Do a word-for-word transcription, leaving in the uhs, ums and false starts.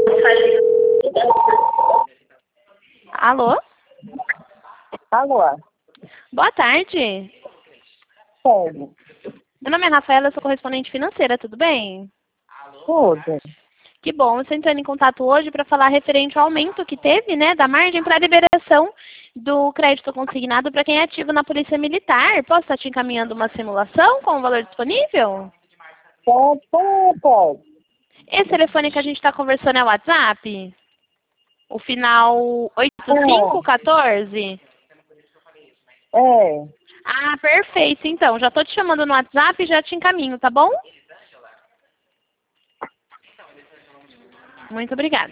Alô? Alô? Boa tarde. Sério? Meu nome é Rafaela, eu sou correspondente financeira, tudo bem? Tudo. Que bom, eu estou entrando em contato hoje para falar referente ao aumento que teve, né, da margem para liberação do crédito consignado para quem é ativo na Polícia Militar. Posso estar te encaminhando uma simulação com o valor disponível? Pode, pode, pode. Esse telefone que a gente está conversando é o WhatsApp? O final oito cinco um quatro? É. Ah, perfeito. Então, já estou te chamando no WhatsApp e já te encaminho, tá bom? Muito obrigada.